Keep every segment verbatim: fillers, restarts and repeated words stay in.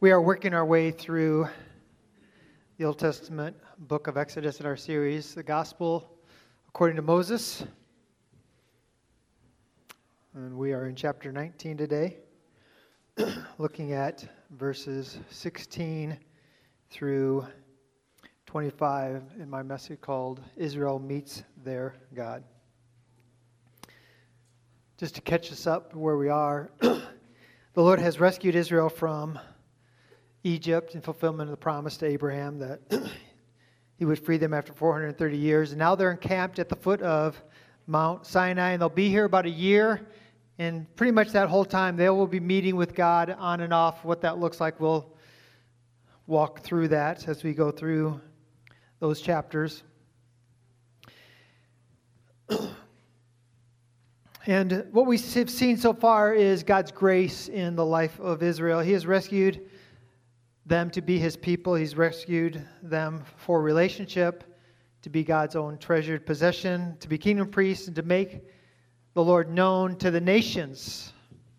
We are working our way through the Old Testament book of Exodus in our series, The Gospel According to Moses. And we are in chapter nineteen today, looking at verses sixteen through twenty-five in my message called Israel Meets Their God. Just to catch us up where we are, the Lord has rescued Israel from Egypt in fulfillment of the promise to Abraham that he would free them after four hundred thirty years. And now they're encamped at the foot of Mount Sinai, and they'll be here about a year. And pretty much that whole time, they will be meeting with God on and off. What that looks like, we'll walk through that as we go through those chapters. And what we have seen so far is God's grace in the life of Israel. He has rescued them to be his people. He's rescued them for relationship, to be God's own treasured possession, to be kingdom priests, and to make the Lord known to the nations.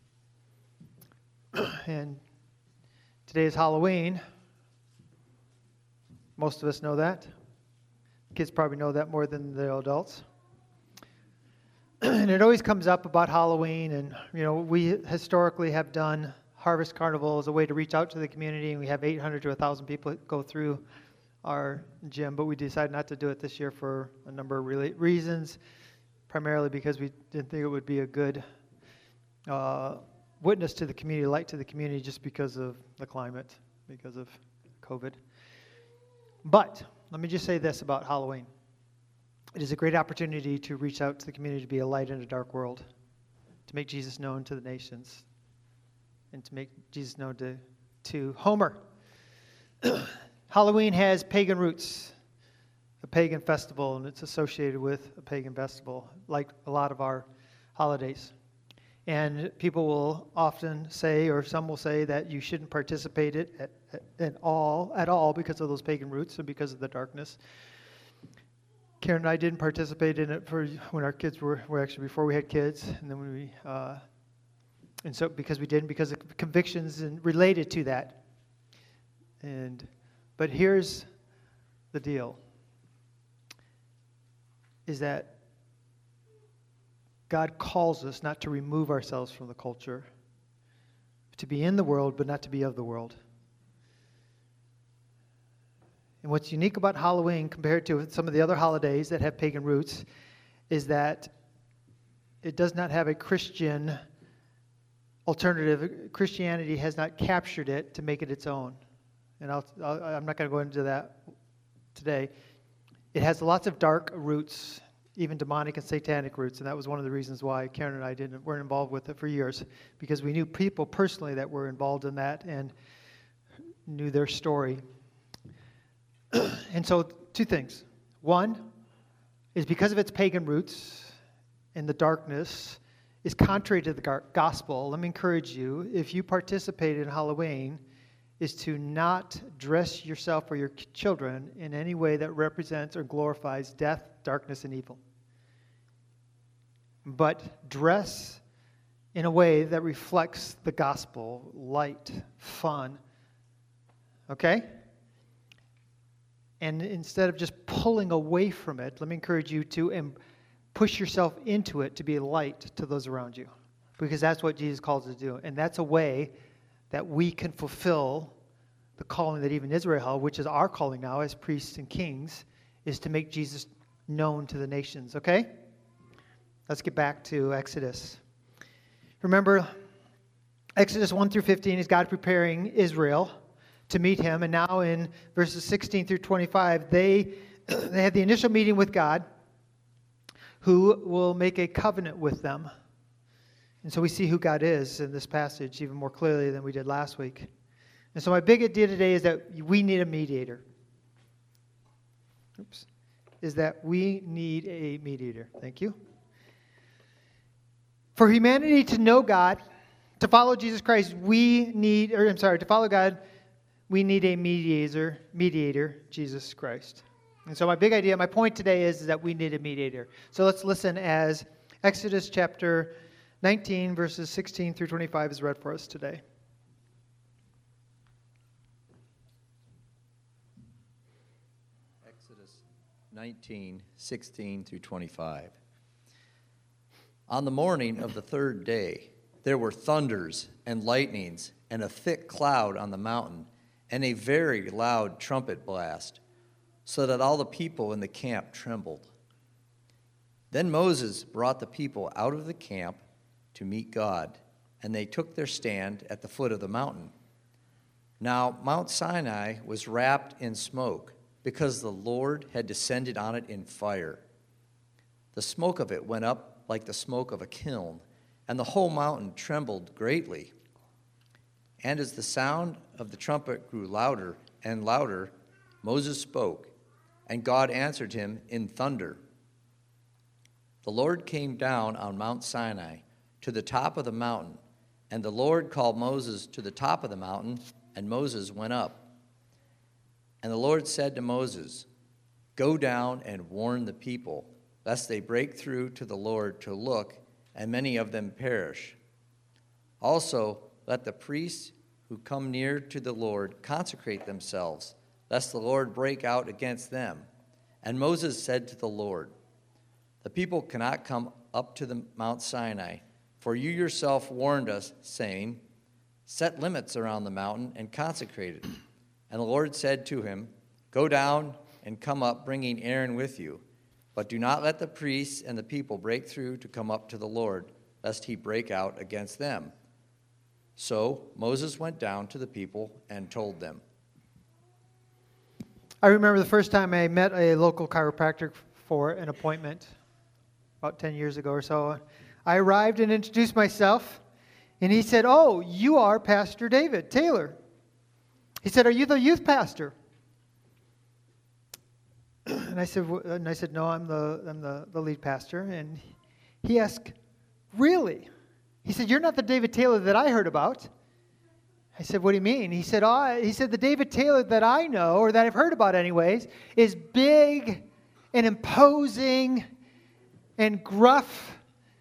And today is Halloween. Most of us know that. Kids probably know that more than the adults. And it always comes up about Halloween, and you know, we historically have done Harvest Carnival as a way to reach out to the community, and we have eight hundred to one thousand people go through our gym, but we decided not to do it this year for a number of really reasons, primarily because we didn't think it would be a good uh, witness to the community, light to the community, just because of the climate, because of COVID. But let me just say this about Halloween. It is a great opportunity to reach out to the community, to be a light in a dark world, to make Jesus known to the nations, and to make Jesus known to, to Homer. Halloween has pagan roots, a pagan festival, and it's associated with a pagan festival, like a lot of our holidays. And people will often say, or some will say, that you shouldn't participate it at, at, at all, at all because of those pagan roots and because of the darkness. Karen and I didn't participate in it for when our kids were, were actually before we had kids, and then when we, uh, and so because we didn't, because of convictions and related to that. And but here's the deal: is that God calls us not to remove ourselves from the culture, to be in the world, but not to be of the world. And what's unique about Halloween compared to some of the other holidays that have pagan roots is that it does not have a Christian alternative. Christianity has not captured it to make it its own. And I'll, I'll, I'm not going to go into that today. It has lots of dark roots, even demonic and satanic roots, and that was one of the reasons why Karen and I didn't weren't involved with it for years, because we knew people personally that were involved in that and knew their story. And so, two things. One is because of its pagan roots and the darkness is contrary to the gospel. Let me encourage you, if you participate in Halloween, is to not dress yourself or your children in any way that represents or glorifies death, darkness, and evil. But dress in a way that reflects the gospel, light, fun. Okay? And instead of just pulling away from it, let me encourage you to um, push yourself into it to be a light to those around you. Because that's what Jesus calls us to do. And that's a way that we can fulfill the calling that even Israel held, which is our calling now as priests and kings, is to make Jesus known to the nations. Okay? Let's get back to Exodus. Remember, Exodus one through fifteen is God preparing Israel to meet him, and now in verses sixteen through twenty-five, they they had the initial meeting with God, who will make a covenant with them. And so we see who God is in this passage even more clearly than we did last week. And so my big idea today is that we need a mediator. Oops. Is that we need a mediator. Thank you. For humanity to know God, to follow Jesus Christ, we need, or I'm sorry, to follow God, we need a mediator, mediator, Jesus Christ. And so my big idea, my point today is, is that we need a mediator. So let's listen as Exodus chapter nineteen, verses sixteen through twenty-five is read for us today. nineteen, sixteen through twenty-five. On the morning of the third day, there were thunders and lightnings and a thick cloud on the mountain and a very loud trumpet blast, so that all the people in the camp trembled. Then Moses brought the people out of the camp to meet God, and they took their stand at the foot of the mountain. Now Mount Sinai was wrapped in smoke, because the Lord had descended on it in fire. The smoke of it went up like the smoke of a kiln, and the whole mountain trembled greatly. And as the sound of the trumpet grew louder and louder, Moses spoke, and God answered him in thunder. The Lord came down on Mount Sinai to the top of the mountain, and the Lord called Moses to the top of the mountain, and Moses went up. And the Lord said to Moses, "Go down and warn the people, lest they break through to the Lord to look, and many of them perish. Also, let the priests who come near to the Lord consecrate themselves, lest the Lord break out against them." And Moses said to the Lord, "The people cannot come up to the Mount Sinai, for you yourself warned us, saying, 'Set limits around the mountain and consecrate it.' And the Lord said to him, 'Go down and come up, bringing Aaron with you. But do not let the priests and the people break through to come up to the Lord, lest he break out against them.' So Moses went down to the people and told them." I remember the first time I met a local chiropractor for an appointment, about ten years ago or so. I arrived and introduced myself, and he said, "Oh, you are Pastor David Taylor." He said, "Are you the youth pastor?" And I said, and I said, "No, I'm the I'm the, the lead pastor." And he asked, "Really?" He said, "You're not the David Taylor that I heard about." I said, "What do you mean?" He said, "Oh, he said the David Taylor that I know, or that I've heard about anyways, is big and imposing and gruff."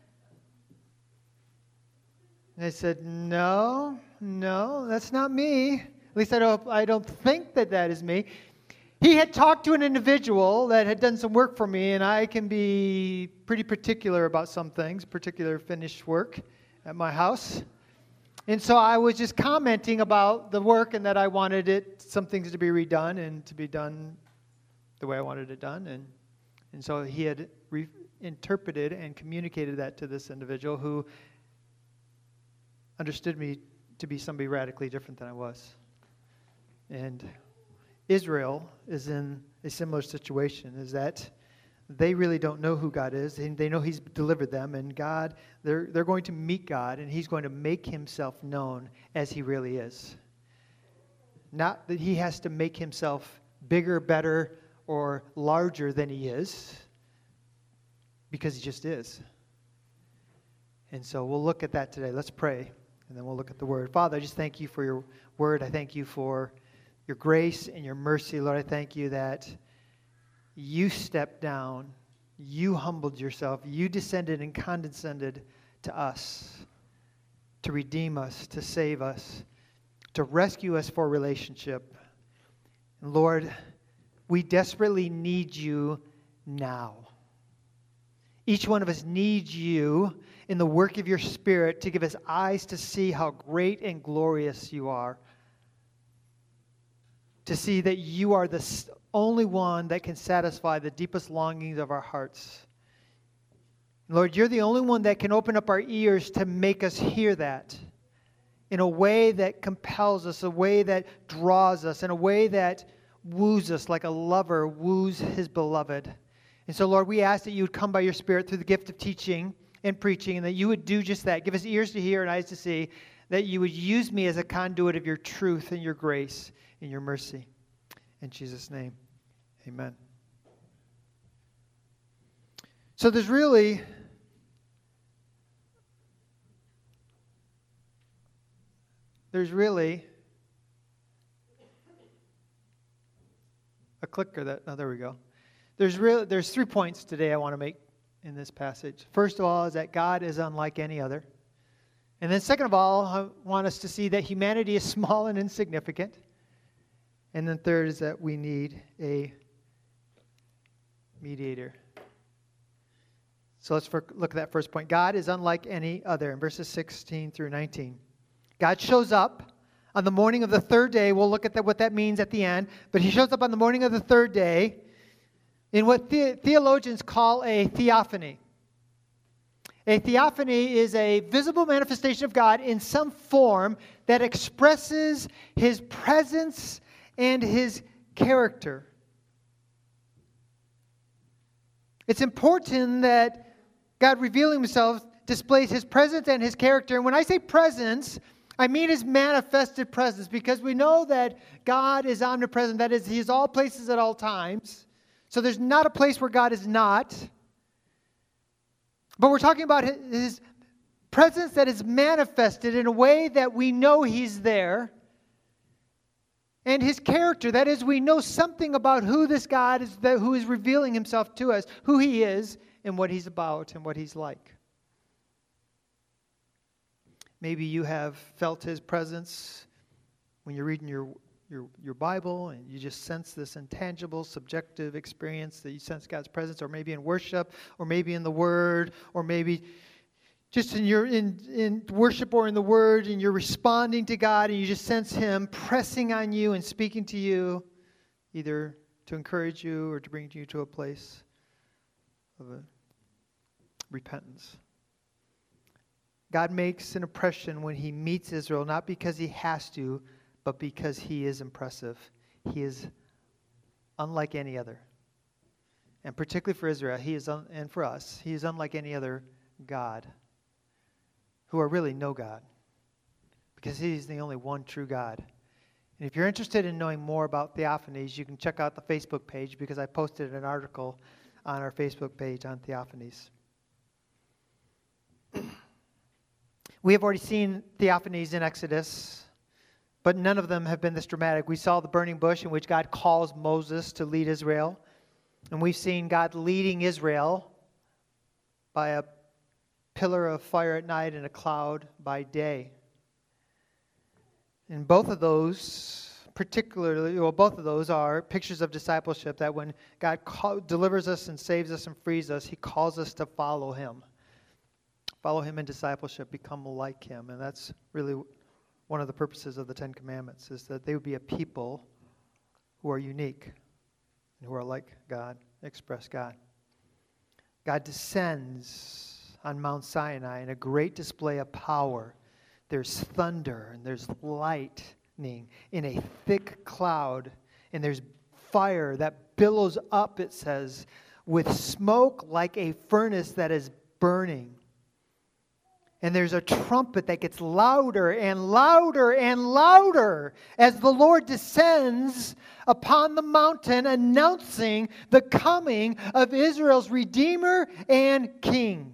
And I said, "No, no, that's not me. At least I don't, I don't think that that is me." He had talked to an individual that had done some work for me, and I can be pretty particular about some things, particular finished work at my house. And so I was just commenting about the work and that I wanted it, some things to be redone and to be done the way I wanted it done. And, and so he had re- interpreted and communicated that to this individual who understood me to be somebody radically different than I was. And Israel is in a similar situation, is that they really don't know who God is. They, they know he's delivered them, and God, they're, they're going to meet God, and he's going to make himself known as he really is. Not that he has to make himself bigger, better, or larger than he is, because he just is. And so we'll look at that today. Let's pray, and then we'll look at the word. Father, I just thank you for your word. I thank you for your grace and your mercy. Lord, I thank you that you stepped down, you humbled yourself, you descended and condescended to us, to redeem us, to save us, to rescue us for relationship. And Lord, we desperately need you now. Each one of us needs you in the work of your Spirit to give us eyes to see how great and glorious you are. To see that you are the only one that can satisfy the deepest longings of our hearts. Lord, you're the only one that can open up our ears to make us hear that in a way that compels us, a way that draws us, in a way that woos us like a lover woos his beloved. And so, Lord, we ask that you would come by your Spirit through the gift of teaching and preaching, and that you would do just that. Give us ears to hear and eyes to see, that you would use me as a conduit of your truth and your grace and your mercy. In Jesus' name, amen. So there's really there's really a clicker that, oh, there we go. There's really, there's three points today I want to make in this passage. First of all is that God is unlike any other. And then second of all, I want us to see that humanity is small and insignificant. And then third is that we need a mediator. So let's look at that first point. God is unlike any other in verses sixteen through nineteen. God shows up on the morning of the third day. We'll look at that, what that means at the end. But he shows up on the morning of the third day in what the, theologians call a theophany. A theophany is a visible manifestation of God in some form that expresses his presence and his character. It's important that God revealing himself displays his presence and his character. And when I say presence, I mean his manifested presence, because we know that God is omnipresent. That is, he is all places at all times. So there's not a place where God is not. But we're talking about his presence that is manifested in a way that we know he's there. And his character, that is, we know something about who this God is, that who is revealing himself to us, who he is, and what he's about, and what he's like. Maybe you have felt his presence when you're reading your, your, your Bible, and you just sense this intangible, subjective experience that you sense God's presence, or maybe in worship, or maybe in the Word, or maybe just in your in, in worship or in the Word, and you're responding to God, and you just sense him pressing on you and speaking to you, either to encourage you or to bring you to a place of a repentance. God makes an impression when he meets Israel, not because he has to, but because he is impressive. He is unlike any other. And particularly for Israel, he is un- and for us, he is unlike any other God, who are really no God, because he's the only one true God. And if you're interested in knowing more about theophanies, you can check out the Facebook page, because I posted an article on our Facebook page on theophanies. We have already seen theophanies in Exodus, but none of them have been this dramatic. We saw the burning bush in which God calls Moses to lead Israel. And we've seen God leading Israel by a pillar of fire at night and a cloud by day. And both of those, particularly, well, both of those are pictures of discipleship, that when God call, delivers us and saves us and frees us, he calls us to follow him. Follow him in discipleship, become like him. And that's really one of the purposes of the Ten Commandments, is that they would be a people who are unique and who are like God, express God. God descends on Mount Sinai in a great display of power. There's thunder and there's lightning in a thick cloud, and there's fire that billows up, it says, with smoke like a furnace that is burning. And there's a trumpet that gets louder and louder and louder as the Lord descends upon the mountain, announcing the coming of Israel's Redeemer and King.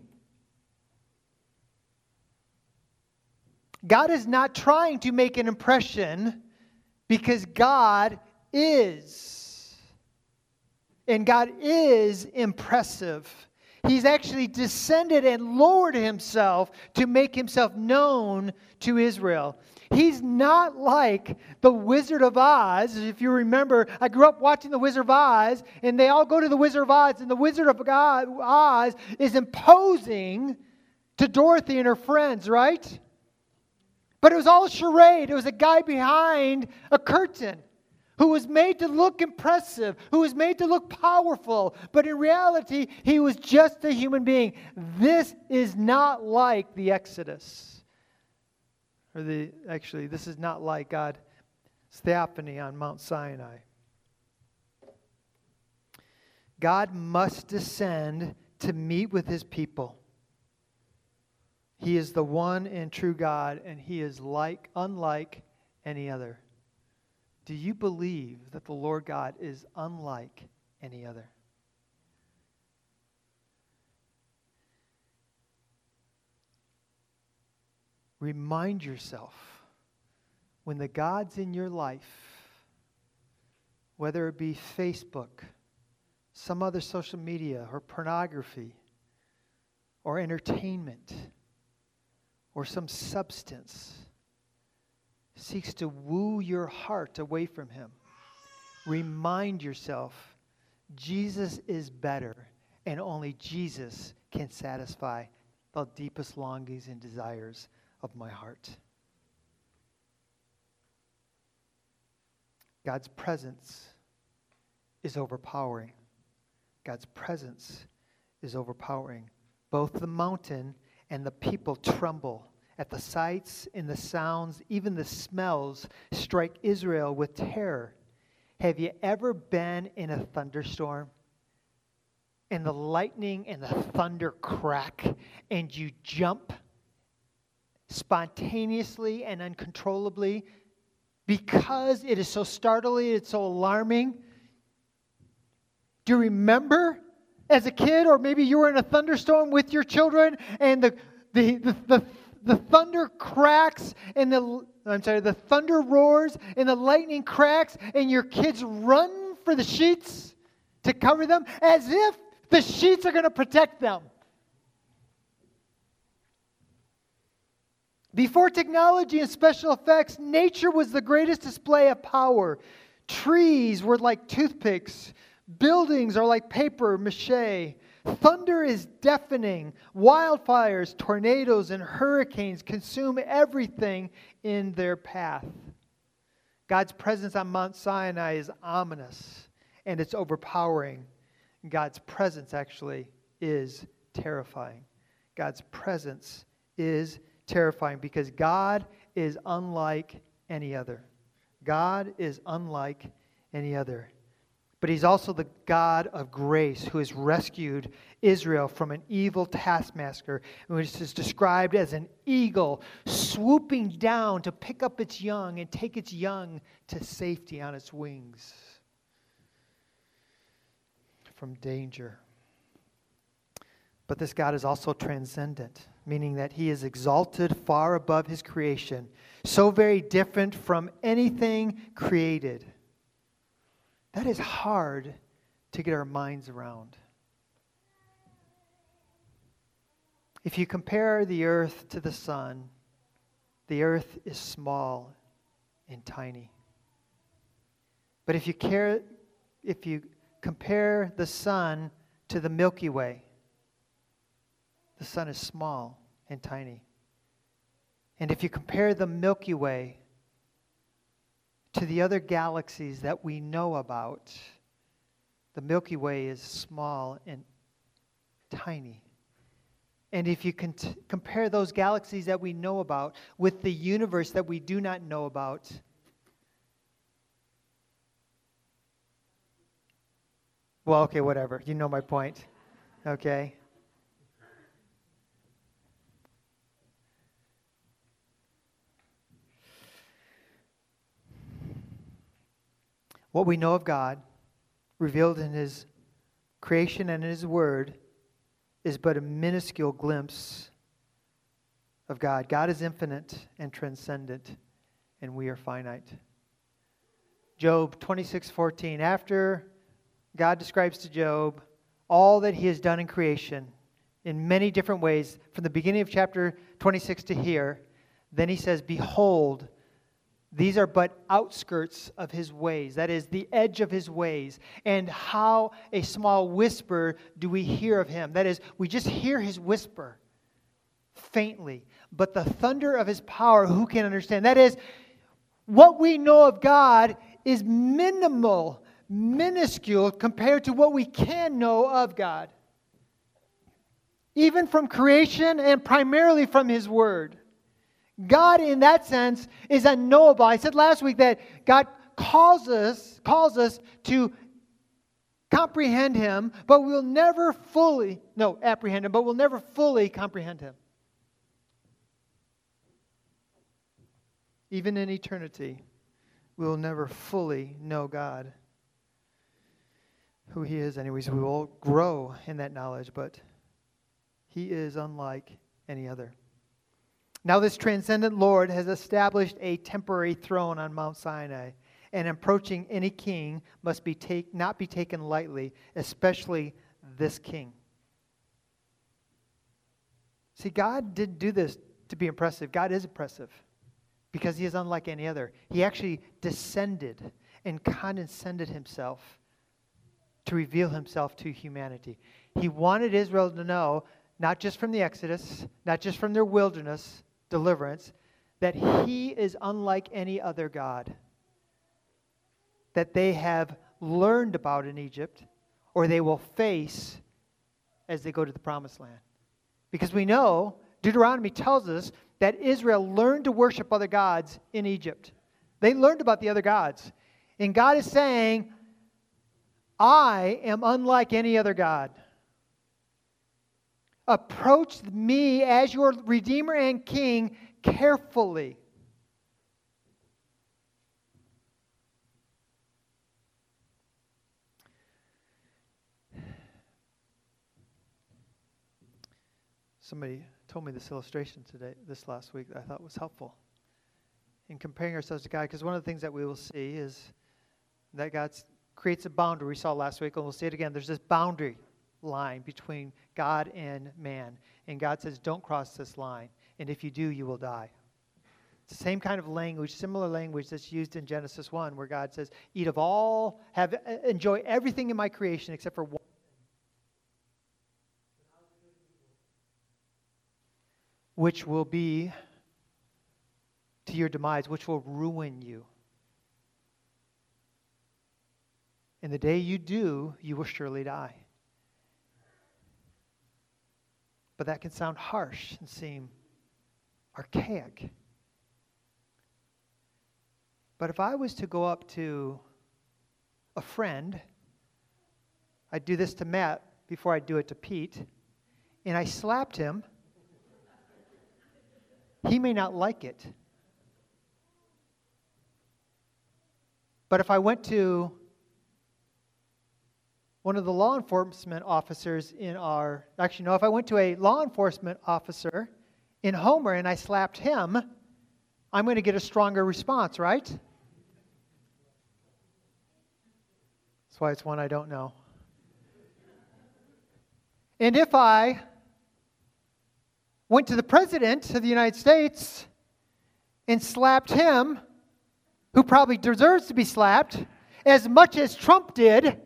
God is not trying to make an impression, because God is. And God is impressive. He's actually descended and lowered himself to make himself known to Israel. He's not like the Wizard of Oz. If you remember, I grew up watching the Wizard of Oz, and they all go to the Wizard of Oz, and the Wizard of Oz is imposing to Dorothy and her friends, right? But it was all a charade. It was a guy behind a curtain who was made to look impressive, who was made to look powerful, but in reality, he was just a human being. This is not like the Exodus. Or the actually, this is not like God's theophany on Mount Sinai. God must descend to meet with his people. He is the one and true God, and he is like unlike any other. Do you believe that the Lord God is unlike any other? Remind yourself, when the gods in your life, whether it be Facebook, some other social media, or pornography, or entertainment, or some substance, seeks to woo your heart away from him, remind yourself Jesus is better, and only Jesus can satisfy the deepest longings and desires of my heart. God's presence is overpowering. God's presence is overpowering. Both the mountain and the people tremble at the sights and the sounds, even the smells strike Israel with terror. Have you ever been in a thunderstorm and the lightning and the thunder crack and you jump spontaneously and uncontrollably because it is so startling, it's so alarming? Do you remember as a kid, or maybe you were in a thunderstorm with your children and the the the, the The thunder cracks and the I'm sorry, the thunder roars and the lightning cracks and your kids run for the sheets to cover them as if the sheets are going to protect them. Before technology and special effects, nature was the greatest display of power. Trees were like toothpicks. Buildings are like paper mache. Thunder is deafening. Wildfires, tornadoes, and hurricanes consume everything in their path. God's presence on Mount Sinai is ominous, and it's overpowering. God's presence actually is terrifying. God's presence is terrifying because God is unlike any other. God is unlike any other. But he's also the God of grace who has rescued Israel from an evil taskmaster, which is described as an eagle swooping down to pick up its young and take its young to safety on its wings from danger. But this God is also transcendent, meaning that he is exalted far above his creation, so very different from anything created. That is hard to get our minds around. If you compare the earth to the sun, the earth is small and tiny. But if you care, if you compare the sun to the Milky Way, the sun is small and tiny. And if you compare the Milky Way to the other galaxies that we know about, the Milky Way is small and tiny. And if you can t- compare those galaxies that we know about with the universe that we do not know about, well, okay, whatever. You know my point. Okay? What we know of God, revealed in his creation and in his word, is but a minuscule glimpse of God. God is infinite and transcendent, and we are finite. Job twenty-six fourteen. After God describes to Job all that he has done in creation in many different ways, from the beginning of chapter twenty-six to here, then he says, "Behold, these are but outskirts of his ways." That is, the edge of his ways. And how a small whisper do we hear of him? That is, we just hear his whisper faintly. But the thunder of his power, who can understand? That is, what we know of God is minimal, minuscule compared to what we can know of God. Even from creation and primarily from his word. God, in that sense, is unknowable. I said last week that God calls us, calls us to comprehend him, but we'll never fully, no, apprehend him, but we'll never fully comprehend him. Even in eternity, we'll never fully know God, who he is. Anyways, we will grow in that knowledge, but he is unlike any other. Now this transcendent Lord has established a temporary throne on Mount Sinai, and approaching any king must be take, not be taken lightly, especially this king. See, God didn't do this to be impressive. God is impressive because he is unlike any other. He actually descended and condescended himself to reveal himself to humanity. He wanted Israel to know, not just from the Exodus, not just from their wilderness deliverance, that he is unlike any other God that they have learned about in Egypt or they will face as they go to the Promised Land. Because we know, Deuteronomy tells us that Israel learned to worship other gods in Egypt. They learned about the other gods. And God is saying, I am unlike any other God. Approach me as your Redeemer and King carefully. Somebody told me this illustration today, this last week, that I thought was helpful in comparing ourselves to God. Because one of the things that we will see is that God creates a boundary. We saw last week, and we'll see it again. There's this boundary line between God and man. And God says, don't cross this line. And if you do, you will die. It's the same kind of language, similar language that's used in Genesis one, where God says, eat of all, have enjoy everything in my creation except for one. Which will be to your demise, which will ruin you. And the day you do, you will surely die. But that can sound harsh and seem archaic. But if I was to go up to a friend, I'd do this to Matt before I do it to Pete, and I slapped him, he may not like it. But if I went to one of the law enforcement officers in our, actually no, if I went to a law enforcement officer in Homer and I slapped him, I'm going to get a stronger response, right? That's why it's one I don't know. And if I went to the President of the United States and slapped him, who probably deserves to be slapped, as much as Trump did,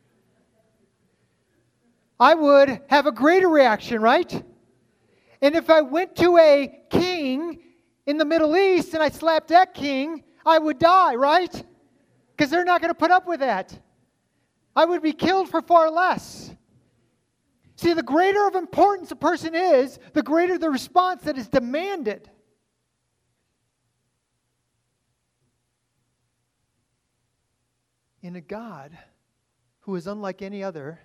I would have a greater reaction, right? And if I went to a king in the Middle East and I slapped that king, I would die, right? Because they're not going to put up with that. I would be killed for far less. See, the greater of importance a person is, the greater the response that is demanded. In a God who is unlike any other,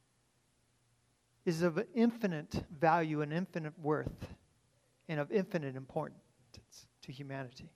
is of infinite value and infinite worth, and of infinite importance to humanity.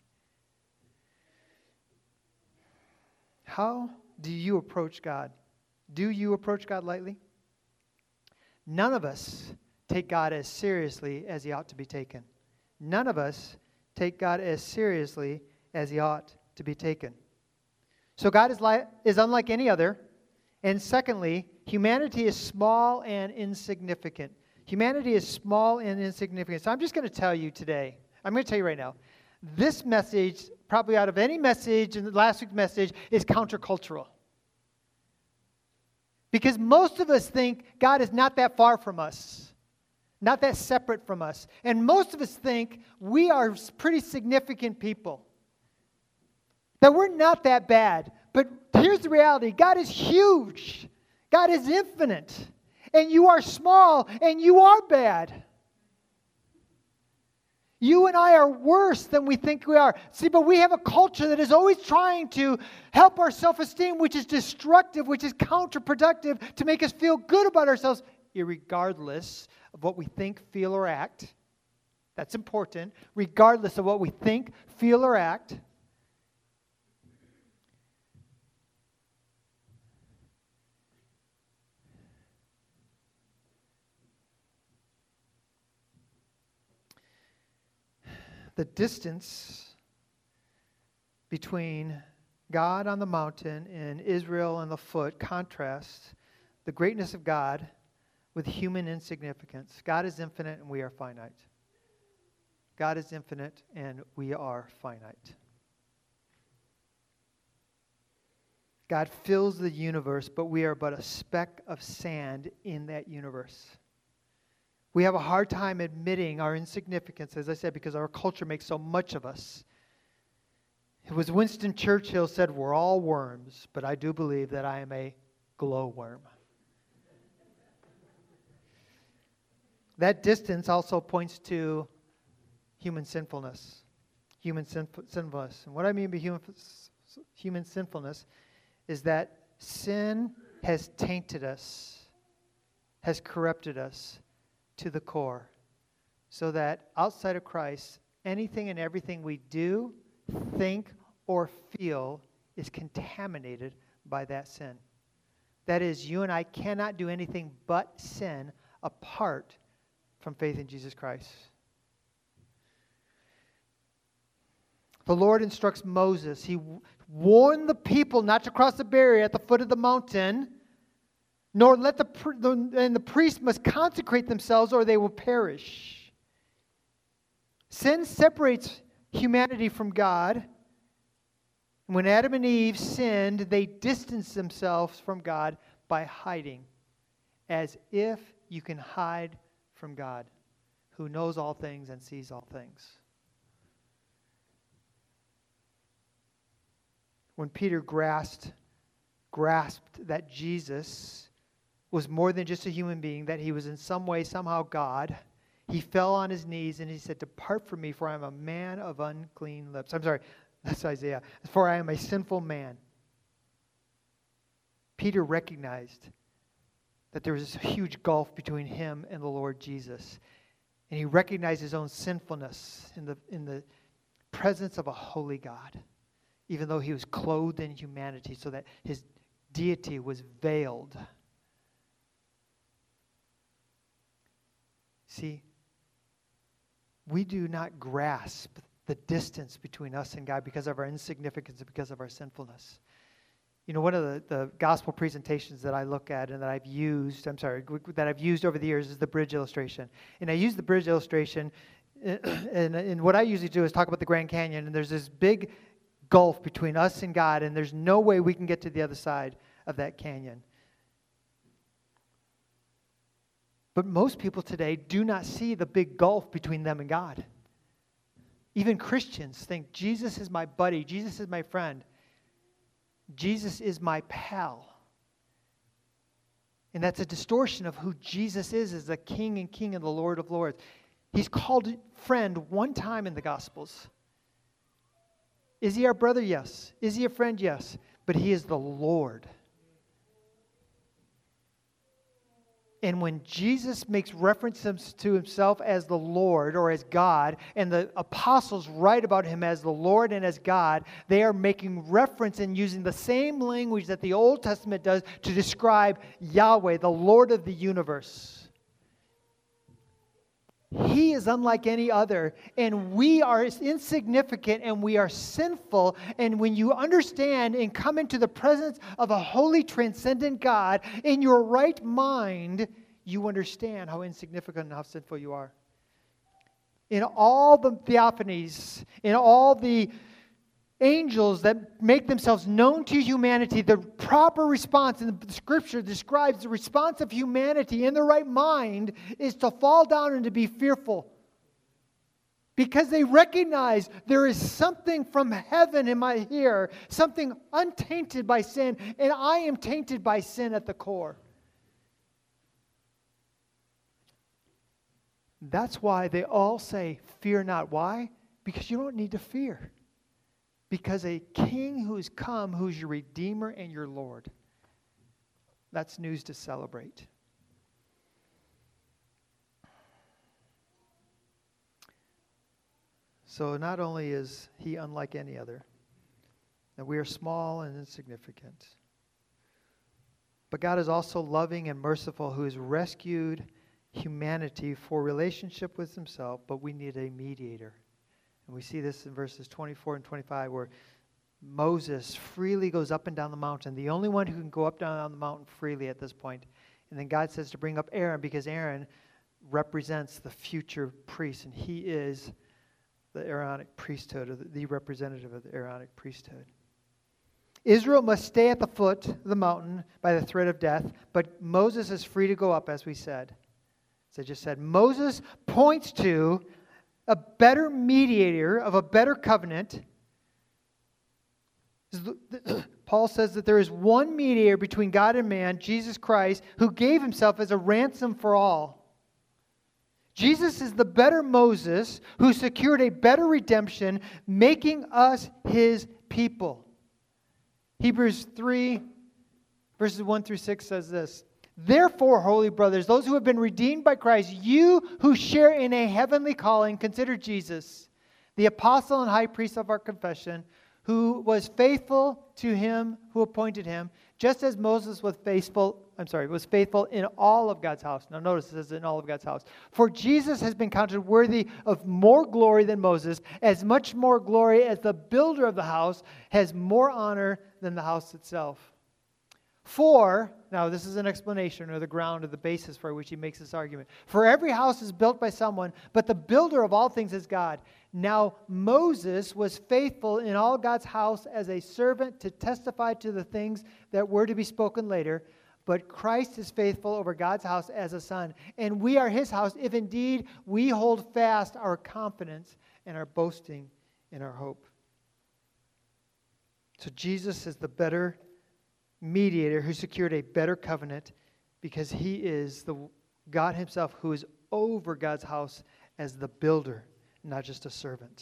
How do you approach God? Do you approach God lightly? None of us take God as seriously as he ought to be taken. None of us take God as seriously as he ought to be taken. So God is, li- is unlike any other. And secondly, humanity is small and insignificant. Humanity is small and insignificant. So I'm just going to tell you today, I'm going to tell you right now, this message, probably out of any message in the last week's message, is countercultural. Because most of us think God is not that far from us, not that separate from us. And most of us think we are pretty significant people, that we're not that bad. But here's the reality. God is huge. God is infinite. And you are small, and you are bad. You and I are worse than we think we are. See, but we have a culture that is always trying to help our self-esteem, which is destructive, which is counterproductive, to make us feel good about ourselves, irregardless of what we think, feel, or act. That's important. Regardless of what we think, feel, or act. The distance between God on the mountain and Israel on the foot contrasts the greatness of God with human insignificance. God is infinite and we are finite. God is infinite and we are finite. God fills the universe, but we are but a speck of sand in that universe. We have a hard time admitting our insignificance, as I said, because our culture makes so much of us. It was Winston Churchill said, "We're all worms, but I do believe that I am a glowworm." That distance also points to human sinfulness. Human sinf- sinfulness. And what I mean by human, human sinfulness is that sin has tainted us, has corrupted us to the core, so that outside of Christ, anything and everything we do, think, or feel is contaminated by that sin. That is, you and I cannot do anything but sin apart from faith in Jesus Christ. The Lord instructs Moses. He warned the people not to cross the barrier at the foot of the mountain, nor let the, and the priests must consecrate themselves or they will perish. Sin separates humanity from God. When Adam and Eve sinned, they distanced themselves from God by hiding, as if you can hide from God, who knows all things and sees all things. When Peter grasped, grasped that Jesus was more than just a human being, that he was in some way, somehow God, he fell on his knees and he said, "Depart from me, for I am a man of unclean lips." I'm sorry, that's Isaiah. "For I am a sinful man." Peter recognized that there was this huge gulf between him and the Lord Jesus. And he recognized his own sinfulness in the, in the presence of a holy God, even though he was clothed in humanity, so that his deity was veiled. See, we do not grasp the distance between us and God because of our insignificance and because of our sinfulness. You know, one of the, the gospel presentations that I look at and that I've used, I'm sorry, that I've used over the years is the bridge illustration. And I use the bridge illustration, and, and what I usually do is talk about the Grand Canyon, and there's this big gulf between us and God, and there's no way we can get to the other side of that canyon. But most people today do not see the big gulf between them and God. Even Christians think Jesus is my buddy, Jesus is my friend, Jesus is my pal. And that's a distortion of who Jesus is as the King and King and the Lord of Lords. He's called friend one time in the Gospels. Is he our brother? Yes. Is he a friend? Yes. But he is the Lord. And when Jesus makes references to himself as the Lord or as God, and the apostles write about him as the Lord and as God, they are making reference and using the same language that the Old Testament does to describe Yahweh, the Lord of the universe. He is unlike any other, and we are insignificant and we are sinful. And when you understand and come into the presence of a holy, transcendent God in your right mind, you understand how insignificant and how sinful you are. In all the theophanies, in all the angels that make themselves known to humanity, the proper response in the Scripture describes the response of humanity in the right mind is to fall down and to be fearful. Because they recognize there is something from heaven in my here, something untainted by sin, and I am tainted by sin at the core. That's why they all say, "Fear not." Why? Because you don't need to fear. Because a king who's come, who's your Redeemer and your Lord. That's news to celebrate. So not only is he unlike any other, that we are small and insignificant, but God is also loving and merciful, who has rescued humanity for relationship with himself, but we need a mediator. And we see this in verses twenty-four and twenty-five, where Moses freely goes up and down the mountain, the only one who can go up and down the mountain freely at this point. And then God says to bring up Aaron, because Aaron represents the future priest, and he is the Aaronic priesthood, or the representative of the Aaronic priesthood. Israel must stay at the foot of the mountain by the threat of death, but Moses is free to go up, as we said. As I just said, Moses points to a better mediator of a better covenant. Paul says that there is one mediator between God and man, Jesus Christ, who gave himself as a ransom for all. Jesus is the better Moses who secured a better redemption, making us his people. Hebrews three, verses one through six says this. Therefore, holy brothers, those who have been redeemed by Christ, you who share in a heavenly calling, consider Jesus, the apostle and high priest of our confession, who was faithful to him who appointed him, just as Moses was faithful, I'm sorry, was faithful in all of God's house. Now notice it says in all of God's house. For Jesus has been counted worthy of more glory than Moses, as much more glory as the builder of the house has more honor than the house itself. For, now this is an explanation or the ground or the basis for which he makes this argument. For every house is built by someone, but the builder of all things is God. Now Moses was faithful in all God's house as a servant to testify to the things that were to be spoken later, but Christ is faithful over God's house as a son. And we are his house if indeed we hold fast our confidence and our boasting in our hope. So Jesus is the better mediator who secured a better covenant because he is the God himself who is over God's house as the builder, not just a servant.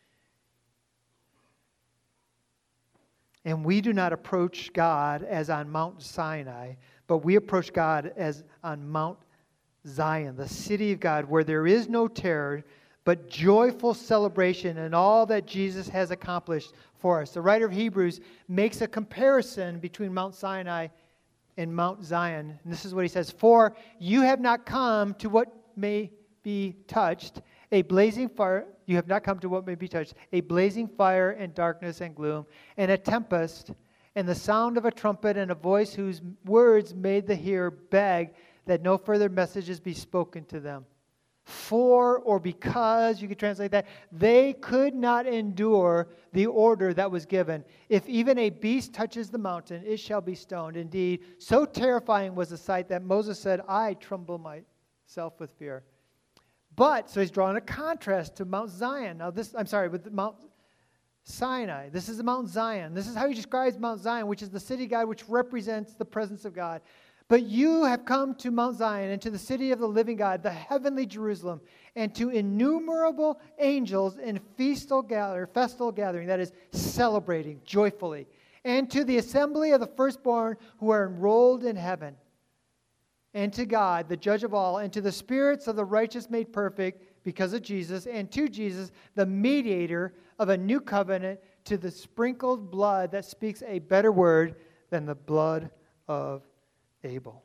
And we do not approach God as on Mount Sinai, but we approach God as on Mount Zion, the city of God, where there is no terror, but joyful celebration in all that Jesus has accomplished for us. The writer of Hebrews makes a comparison between Mount Sinai and Mount Zion. And this is what he says, for you have not come to what may be touched, a blazing fire, you have not come to what may be touched, a blazing fire and darkness and gloom, and a tempest, and the sound of a trumpet and a voice whose words made the hearer beg that no further messages be spoken to them. For or because, you could translate that, they could not endure the order that was given. If even a beast touches the mountain, it shall be stoned. Indeed, so terrifying was the sight that Moses said, I tremble myself with fear. But, so he's drawing a contrast to Mount Zion. Now this, I'm sorry, with Mount Sinai. This is the Mount Zion. This is how he describes Mount Zion, which is the city of God, which represents the presence of God. But you have come to Mount Zion and to the city of the living God, the heavenly Jerusalem, and to innumerable angels in festal gather, festal gathering, that is, celebrating joyfully, and to the assembly of the firstborn who are enrolled in heaven, and to God, the judge of all, and to the spirits of the righteous made perfect because of Jesus, and to Jesus, the mediator of a new covenant, to the sprinkled blood that speaks a better word than the blood of Abel.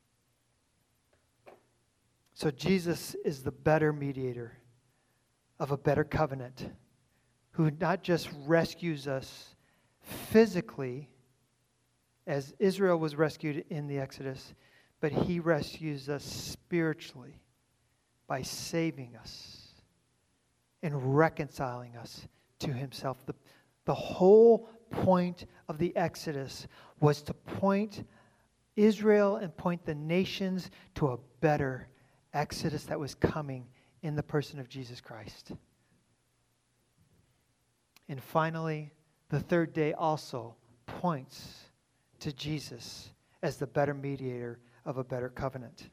So Jesus is the better mediator of a better covenant, who not just rescues us physically, as Israel was rescued in the Exodus, but he rescues us spiritually by saving us and reconciling us to himself. The, the whole point of the Exodus was to point Israel and point the nations to a better Exodus that was coming in the person of Jesus Christ. And finally, the third day also points to Jesus as the better mediator of a better covenant.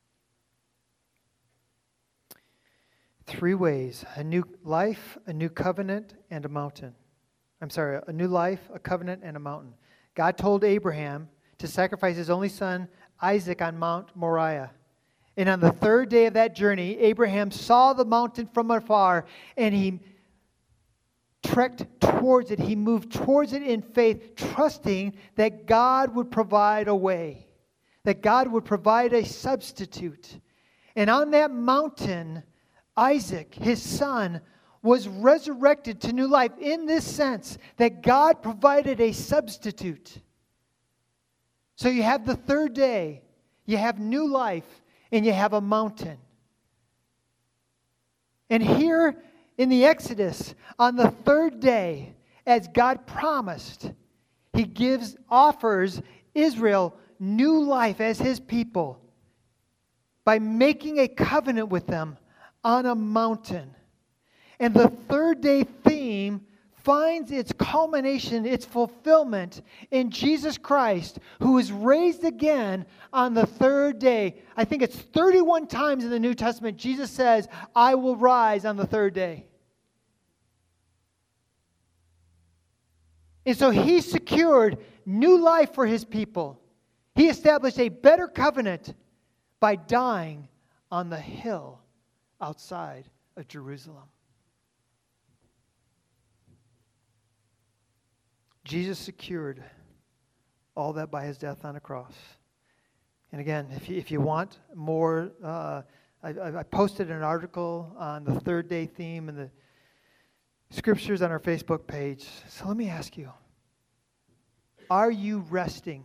Three ways: a new life, a new covenant, and a mountain. I'm sorry, a new life, a covenant, and a mountain. God told Abraham to sacrifice his only son, Isaac, on Mount Moriah. And on the third day of that journey, Abraham saw the mountain from afar, and he trekked towards it. He moved towards it in faith, trusting that God would provide a way, that God would provide a substitute. And on that mountain, Isaac, his son, was resurrected to new life in this sense, that God provided a substitute. So you have the third day, you have new life, and you have a mountain. And here in the Exodus, on the third day, as God promised, He gives, offers Israel new life as his people by making a covenant with them on a mountain. And the third day theme finds its culmination, its fulfillment in Jesus Christ, who is raised again on the third day. I think it's thirty-one times in the New Testament Jesus says, I will rise on the third day. And so he secured new life for his people. He established a better covenant by dying on the hill outside of Jerusalem. Jesus secured all that by his death on a cross. And again, if you, if you want more, uh, I, I posted an article on the third day theme and the scriptures on our Facebook page. So let me ask you, are you resting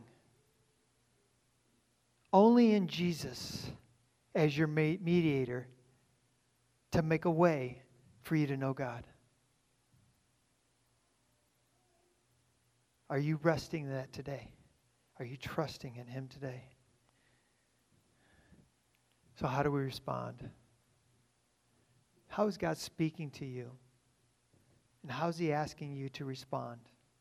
only in Jesus as your mediator to make a way for you to know God? Are you resting in that today? Are you trusting in him today? So how do we respond? How is God speaking to you? And how is he asking you to respond?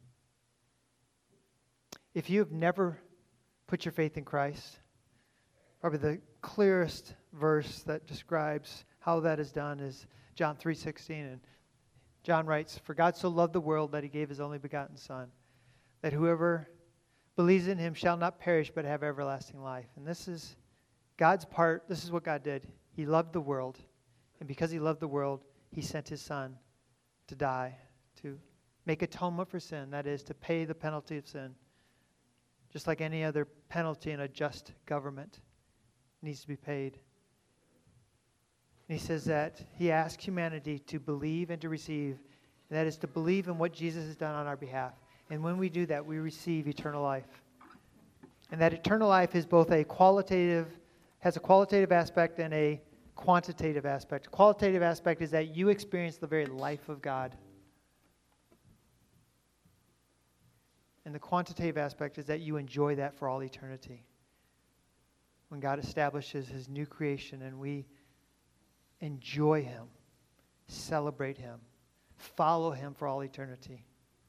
If you have never put your faith in Christ, probably the clearest verse that describes how that is done is John three sixteen. And John writes, "For God so loved the world that he gave his only begotten Son, that whoever believes in him shall not perish but have everlasting life." And this is God's part. This is what God did. He loved the world. And because he loved the world, he sent his Son to die, to make atonement for sin. That is, to pay the penalty of sin. Just like any other penalty in a just government needs to be paid. And he says that he asks humanity to believe and to receive. And that is to believe in what Jesus has done on our behalf. And when we do that, we receive eternal life. And that eternal life is both a qualitative, has a qualitative aspect and a quantitative aspect. The qualitative aspect is that you experience the very life of God. And the quantitative aspect is that you enjoy that for all eternity. When God establishes his new creation and we enjoy him, celebrate him, follow him for all eternity.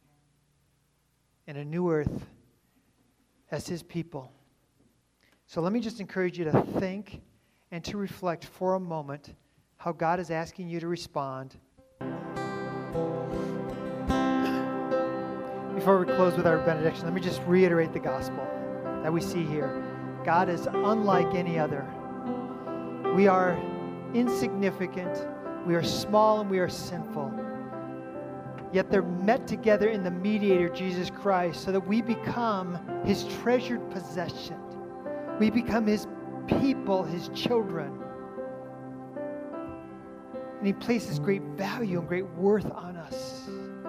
In a new earth as his people. So let me just encourage you to think and to reflect for a moment how God is asking you to respond. Before we close with our benediction, let me just reiterate the gospel that we see here. God is unlike any other. We are insignificant, we are small, and we are sinful. Yet they're met together in the mediator, Jesus Christ, so that we become his treasured possession. We become his people, his children. And he places great value and great worth on us.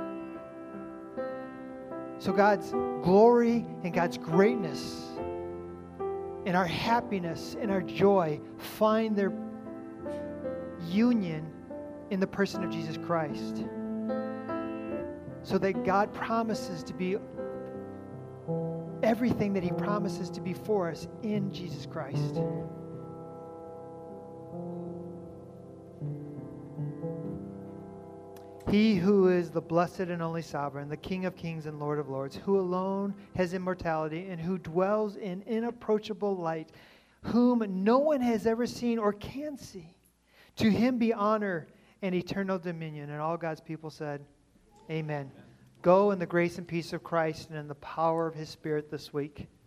So God's glory and God's greatness and our happiness and our joy find their union in the person of Jesus Christ. So that God promises to be everything that he promises to be for us in Jesus Christ. He who is the blessed and only sovereign, the King of kings and Lord of lords, who alone has immortality and who dwells in inapproachable light, whom no one has ever seen or can see. To him be honor and eternal dominion. And all God's people said, Amen. Go in the grace and peace of Christ and in the power of his Spirit this week.